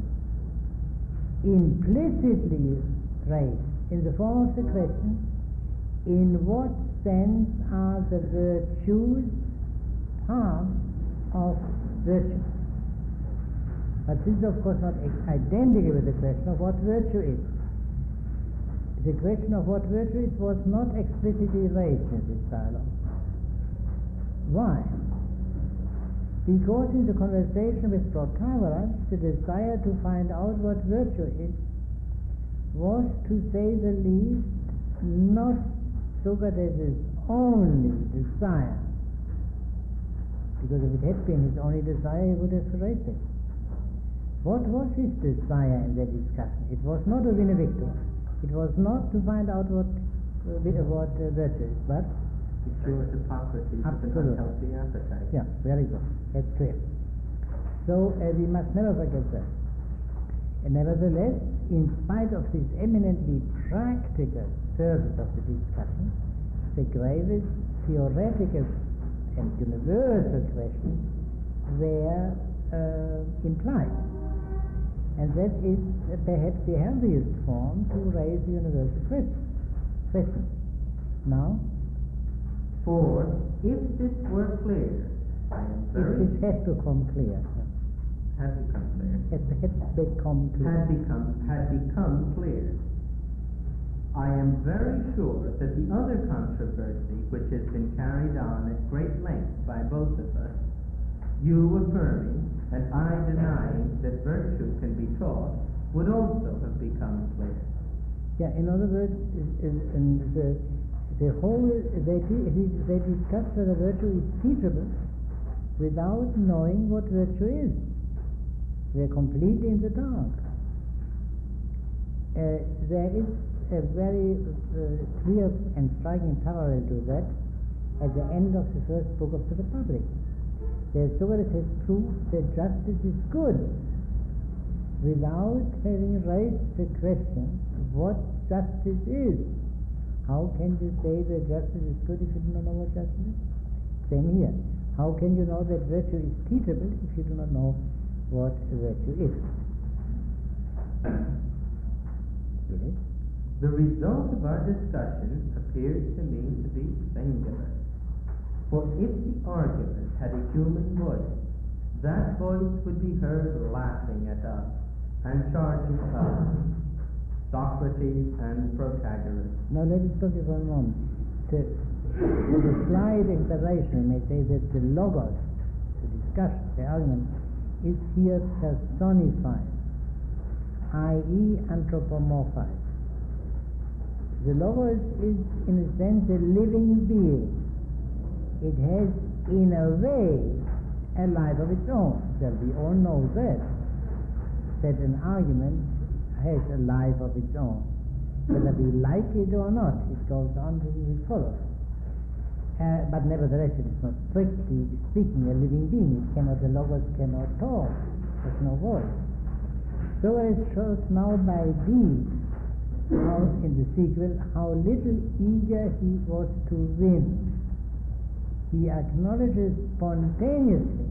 implicitly raised in the form of the question, in what sense are the virtues part of virtue? But this is of course not identical with the question of what virtue is. The question of what virtue is was not explicitly raised in this dialogue. Why? Because in the conversation with Protagoras, the desire to find out what virtue is was, to say the least, not Socrates' only desire. Because if it had been his only desire, he would have raised it. What was his desire in that discussion? It was not to win a victory. It was not to find out what, uh, what uh, virtue is, but it shows hypocrisy with an unhealthy appetite. Yeah, very good. That's clear. So uh, we must never forget that. And nevertheless, in spite of this eminently practical surface of the discussion, the gravest theoretical and universal questions were uh, implied. And that is uh, perhaps the healthiest form to raise the universal question. question. Now, For if this were clear, I am very it has become clear. had become clear. It has become clear. Had become had become clear. I am very sure that the other controversy which has been carried on at great length by both of us, you affirming and I denying that virtue can be taught, would also have become clear. Yeah, in other words, is, is, and the, the whole, they, di- they discuss whether virtue is teachable without knowing what virtue is. They're completely in the dark. Uh, there is a very uh, clear and striking parallel to that at the end of the first book of the Republic. There Socrates has proved that justice is good without having raised the question what justice is. How can you say that justice is good if you do not know what justice is? Same here. How can you know that virtue is teachable if you do not know what virtue is? Yes. The result of our discussion appears to me to be singular. For if the argument had a human voice, that voice would be heard laughing at us and charging us, Socrates and Protagoras. Now let us talk for a moment. The, the slight exaggeration may say that the logos, the discussion, the argument, is here personified, that is anthropomorphized. The logos is in a sense a living being. It has in a way a life of its own. Well, we all know that, that an argument has a life of its own. Whether we like it or not, it goes on till it follows. Uh, but nevertheless, it is not strictly speaking a living being. It cannot, the logos cannot talk. There's no voice. So it shows now by deeds, how in the sequel, how little eager he was to win. He acknowledges spontaneously,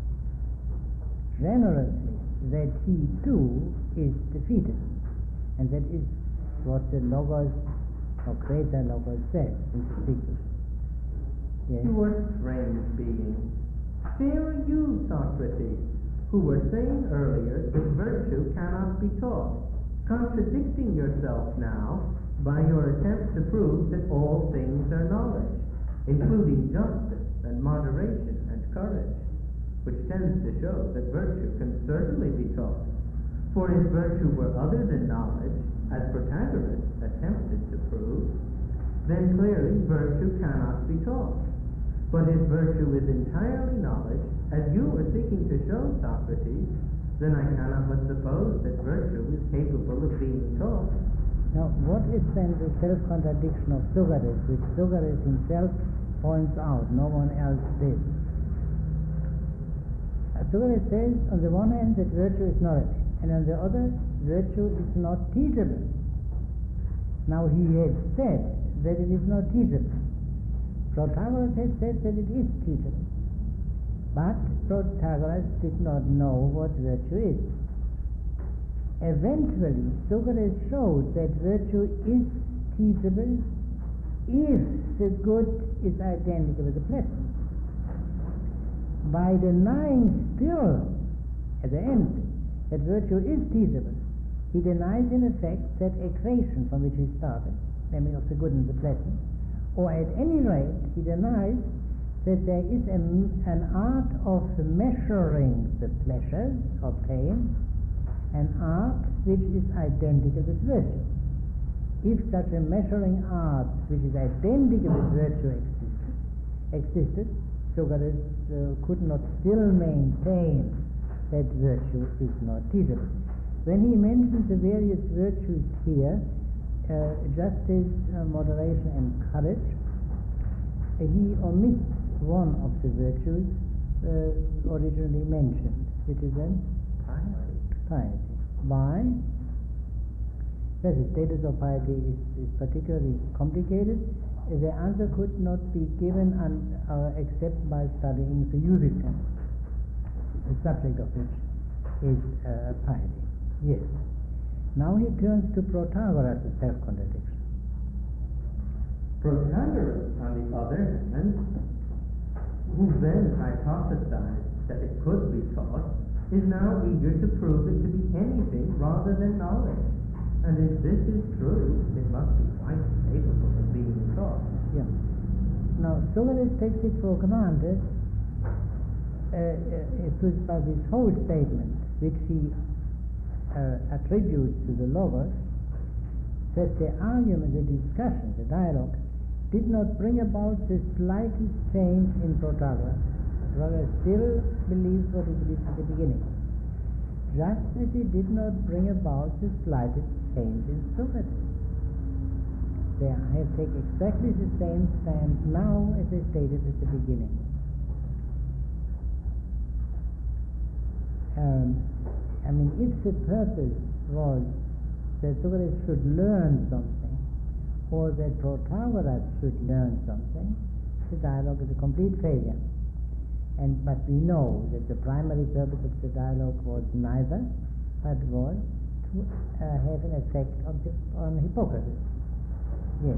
generously, that he too is defeated. And that is what the Logos, or greater Logos, says in the sequel. Yes. You are strange being. Fear you, Socrates, who were saying earlier that virtue cannot be taught, contradicting yourself now by your attempt to prove that all things are knowledge, including justice and moderation and courage, which tends to show that virtue can certainly be taught. For if virtue were other than knowledge, as Protagoras attempted to prove, then clearly virtue cannot be taught. But if virtue is entirely knowledge, as you are seeking to show, Socrates, then I cannot but suppose that virtue is capable of being taught. Now, what is then the self-contradiction of Socrates, which Socrates himself points out, no one else did? Uh, Socrates says, on the one hand, that virtue is knowledge, and on the other, virtue is not teachable. Now, he had said that it is not teachable. Protagoras had said that it is teachable. But Protagoras did not know what virtue is. Eventually, Socrates showed that virtue is teachable if the good is identical with the pleasant. By denying still, at the end, that virtue is teachable, he denies in effect that equation from which he started, namely of the good and the pleasant, or at any rate, he denies that there is a, an art of measuring the pleasures or pain, an art which is identical with virtue. If such a measuring art which is identical with virtue existed, existed Socrates uh, could not still maintain that virtue is not teachable. When he mentions the various virtues here, uh, justice, uh, moderation, and courage, uh, he omits one of the virtues, uh, originally mentioned, which is then Piety. piety. Why? Well, the status of piety is, is particularly complicated. The answer could not be given un, uh, except by studying the usage tense, the subject of which is uh, piety. Yes. Now he turns to Protagoras' self-contradiction. Protagoras, on the other hand, who then hypothesized that it could be taught, is now eager to prove it to be anything rather than knowledge. And if this is true, it must be quite capable of being taught. Yeah. Now, Socrates takes it for granted uh, uh, it was by this whole statement, which he uh, attributes to the Logos, that the argument, the discussion, the dialogue, did not bring about the slightest change in Protagoras. Protagoras still believes what he believed at the beginning, just as he did not bring about the slightest change in Socrates. They have taken exactly the same stand now as they stated at the beginning. Um, I mean, if the purpose was that Socrates should learn something, or that Protagoras should learn something, the dialogue is a complete failure. And but we know that the primary purpose of the dialogue was neither, but was to uh, have an effect on, the, on Hippocrates. Yes.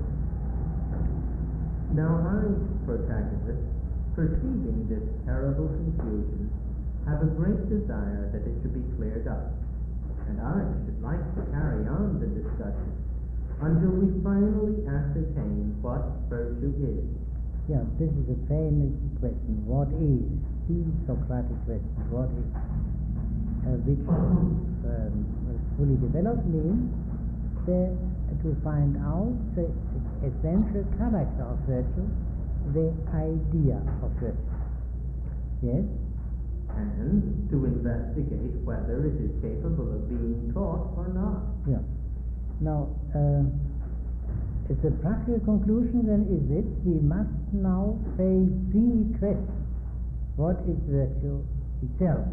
Now I, Protagoras, perceiving this terrible confusion, have a great desire that it should be cleared up, and I should like to carry on the discussion until we finally ascertain what virtue is. Yeah, this is a famous question. What is? The Socratic question. What is? Uh, which, um, fully developed, means the, to find out the essential character of virtue, the idea of virtue. Yes? And to investigate whether it is capable of being taught or not. Yeah. Now, uh, it's a practical conclusion then is it, we must now face the question, what is virtue itself?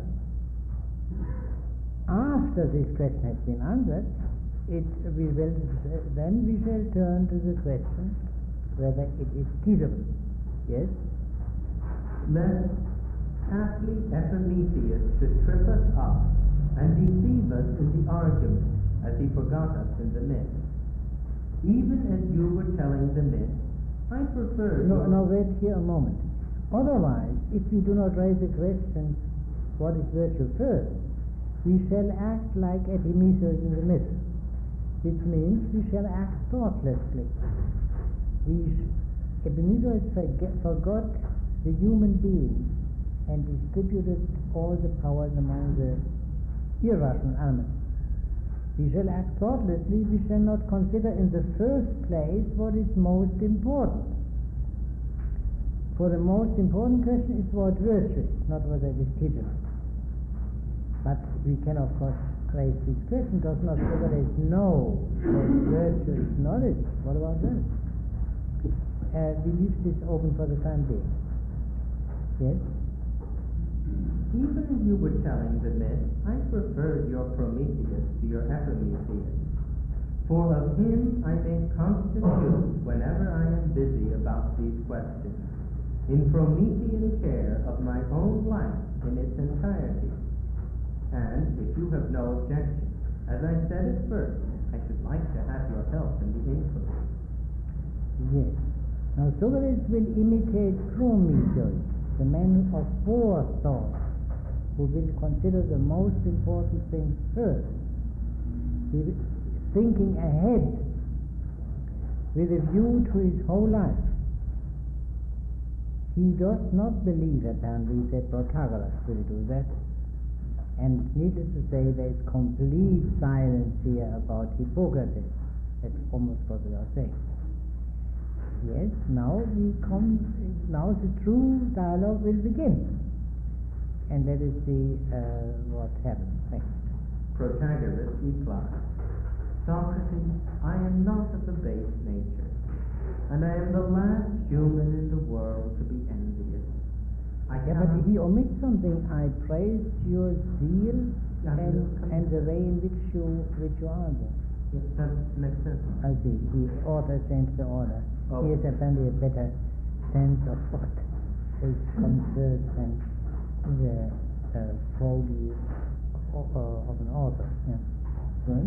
After this question has been answered, it we will then we shall turn to the question whether it is teachable. Yes? Lest haply Epimetheus should trip us up and deceive us in the argument, as he forgot us in the myth. Even as you were telling the myth, I prefer... No, no, wait here a moment. Otherwise, if we do not raise the question, what is virtue first, we shall act like Epimetheus in the myth, which means we shall act thoughtlessly. We sh- Epimetheus forget, forgot the human being and distributed all the powers among the irrational animals. We shall act thoughtlessly, we shall not consider in the first place what is most important. For the most important question is what virtue is, not whether it is teachable. But we can of course raise this question, does not Socrates know that virtue is knowledge? What about that? Uh, we leave this open for the time being. Yes? Even as you were telling the myth, I preferred your Prometheus to your Epimetheus. For of him I make constant use whenever I am busy about these questions, in Promethean care of my own life in its entirety. And if you have no objection, as I said at first, I should like to have your help in the inquiry. Yes. Now Socrates will imitate Prometheus, the man of forethought, who will consider the most important things first. He is thinking ahead with a view to his whole life. He does not believe, apparently, that Protagoras will do that. And needless to say, there is complete silence here about Hippocrates. That's almost what we are saying. Yes, now we come, now the true dialogue will begin. And let us see uh, what happens next. Protagoras replied, Socrates, I am not of a base nature, and I am the last human in the world to be envious. I Yeah, but cannot- he omits something. I praise your zeal Yeah, and, yeah. and the way in which you which you answer. Yeah, that makes sense. I see. He author changed the order. Oh. He has apparently a better sense of what is concerned than the uh, foggy of, uh, of an author. Yeah. Good.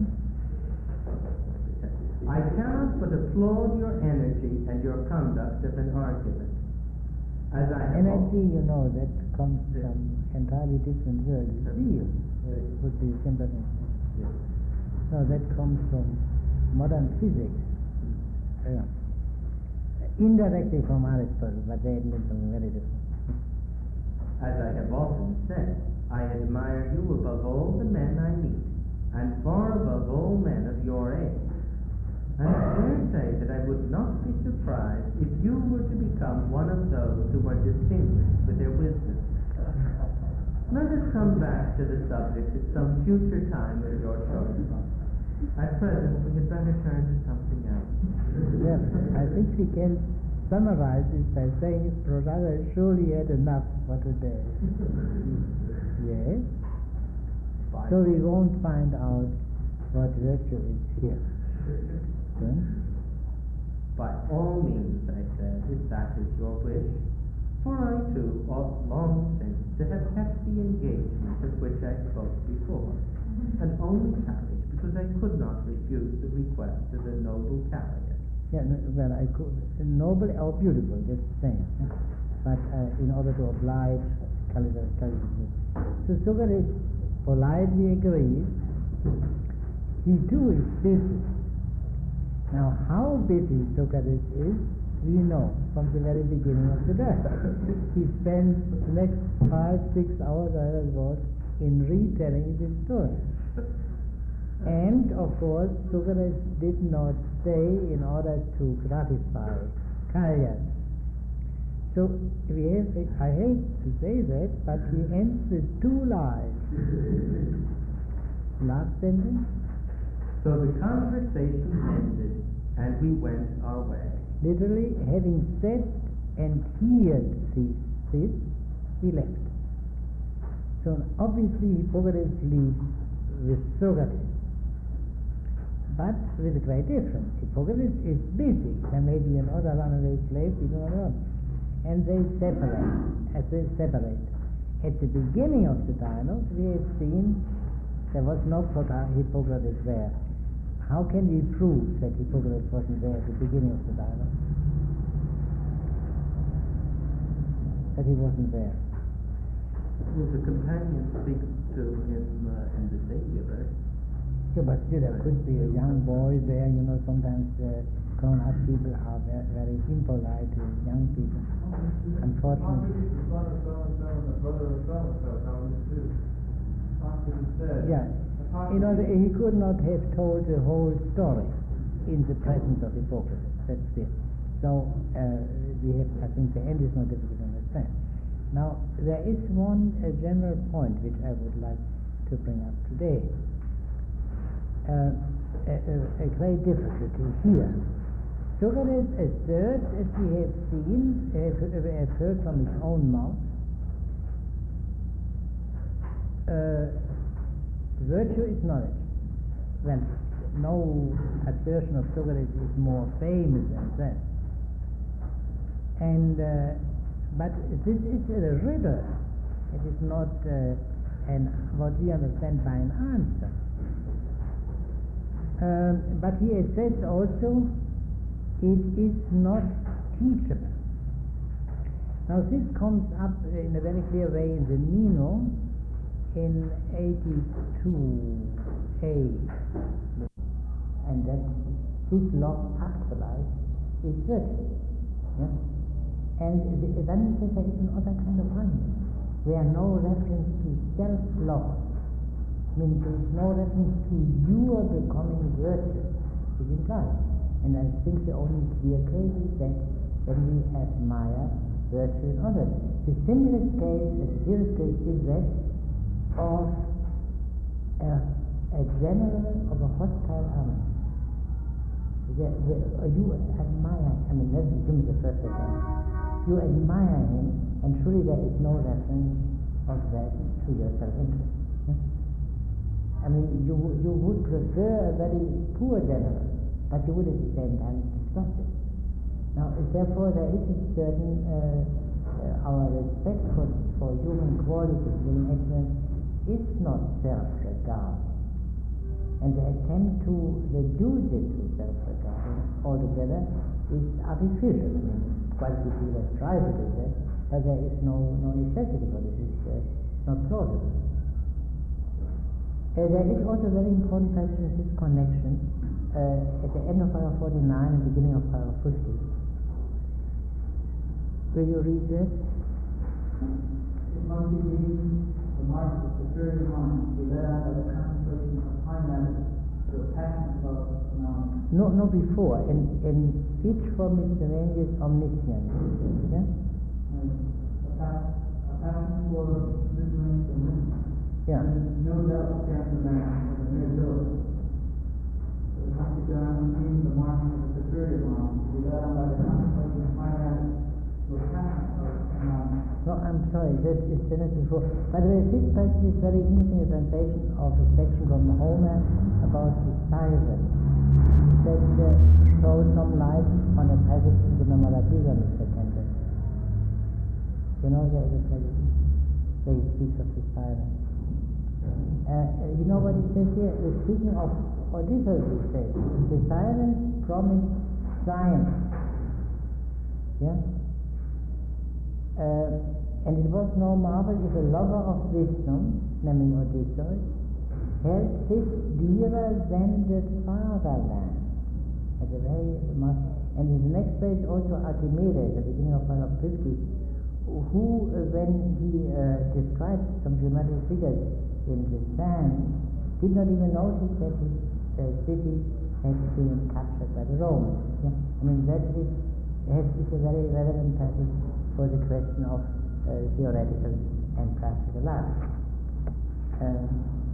I cannot but applaud your energy and your conduct of an argument. As I have Energy, al- you know, that comes Yeah. from entirely different words. Zeal uh, would be simple. Yeah. No, that comes from modern physics. Yeah. Indirectly from Aristotle, but they admit something very different. As I have often said, I admire you above all the men I meet, and far above all men of your age. And I dare say that I would not be surprised if you were to become one of those who are distinguished for their wisdom. Let us come back to the subject at some future time of your choice. At present, we had better turn to something else. Yes, I think we can summarize this by saying Prasada surely had enough for today. Yes. So we won't find out what virtue is here. Good. By all means, I said, if that is your wish. For I too ought long since to have kept the engagement of which I spoke before, and only tarried because I could not refuse the request of the noble Callias. Yeah, no, well, I could, noble or beautiful, just the same. But uh, in order to oblige Callias, Callias. So Socrates politely agrees. He too is busy. Now, how busy Socrates is, we know from the very beginning of the day. He spends the next five, six hours, I was, in retelling this story. And, of course, Socrates did not stay in order to gratify Callias. So, we have, I hate to say that, but he ends with two lies. Last sentence. So the conversation ended, and we went our way. Literally, having said and heard this, this, we left. So obviously Hippocrates leaves with Socrates, but with a great difference. Hippocrates is busy. There may be another runaway slave, we do not know. And they separate, as they separate. At the beginning of the dialogue, we have seen there was no Hippocrates there. How can we prove that Hippocrates wasn't there at the beginning of the dialogue? That he wasn't there. Well, the companion speaks to him uh, in the singular. Yeah, but still, there could be a young boy there. You know, sometimes uh, grown-up people are very, very impolite to young people. Unfortunately. The son of so-and-so and the brother of so-and-so, how would it do? Socrates said. Yeah. You know, the, he could not have told the whole story in the presence of Hippocrates. That's it. So, uh, we have, I think the end is not difficult to understand. Now, there is one uh, general point which I would like to bring up today. Uh, a, a, a great difficulty here. Socrates asserts, as we have seen, have, have heard from his own mouth, uh, virtue is knowledge. Well, no assertion of Socrates is more famous than that. And uh, but this is a riddle. It is not uh, an what we understand by an answer. Um, but he says also, it is not teachable. Now this comes up in a very clear way in the Meno in eighty-two A, and that this law actualized is virtue. Yeah? And the, then he says there is another kind of harmony, where no reference to self-law, meaning there is no reference to your becoming virtue, is implied. And I think the only clear case is that when we admire virtue in others. The simplest case, the clearest case is that of a, a general of a hostile army. The, the, you admire, I mean, let's assume the first example. You admire him, And surely there is no reference of that to your self-interest. Yeah? I mean, you, you would prefer a very poor general, but you would at the same time distrust it. Now, therefore, there is a certain, uh, uh, our respect for, for human qualities, human excellence, is not self-regard. And the attempt to reduce it to self-regard altogether is artificial. I mean, quite a few people have tried to do that, but there is no, no necessity for this. It's uh, not plausible. Uh, there is also a very important passage in this connection uh, at the end of paragraph forty-nine and beginning of paragraph fifty. Will you read that? It must be believed the march of the superior mind be led on by the contemplation of high matters to a passionate love of phenomena. No, no, before. In, in each form miscellaneous omniscience. Yeah? A passion, a passion for miscellaneous omniscience. Yeah. And no doubt stands the man of the mere ability. But it must be done in the march of the superior mind to be led on by the contemplation of high matters to a passionate love of phenomena. No, I'm sorry, that is sentence before. By the way, this passage is very interesting, a translation of a section from Homer about the siren that uh, throws some light on a passage in the Memorabilia, Mister Kendall. You know, there is a passage where he speaks of the siren. Uh, you know what he says here? We're speaking of Odysseus, he says. The sirens promise science. Yeah? Uh, and it was no marvel if a lover of wisdom, namely Odysseus, held this dearer than the fatherland. At the very much, and in the next page also Archimedes, at the beginning of paragraph fifty, who, uh, when he uh, described some geometric figures in the sand, did not even notice that his uh, city had been captured by the Romans. Yeah? I mean, that is, has, is a very relevant passage for the question of uh, theoretical and practical life. Um,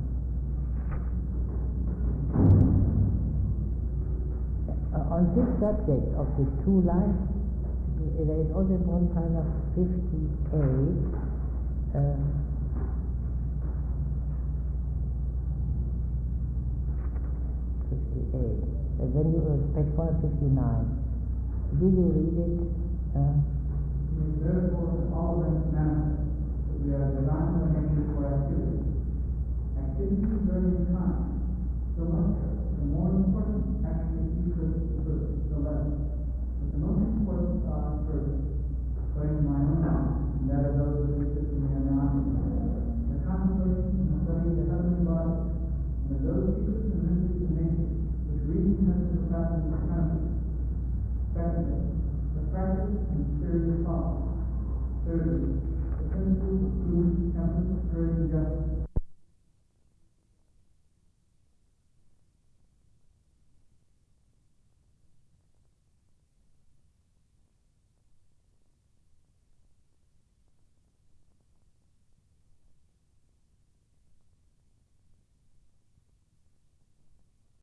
uh, on this subject of the two lives, there is also important paragraph fifty-eight. Uh, fifty-eight. And then you uh, page four fifty-nine. Will you read it? Uh, It is therefore all things manifest that we are designed by nature for activity. Activity is very kind, so much so. The more important actually secrets the first, the less. But the most important are first, according to my own knowledge, and that of those who exist in the unknown. The contemplation and study of the heavenly body, and of those secrets and mysteries of nature, which reason has the capacity to penetrate. Secondly, the practice and serious thought. Thirdly,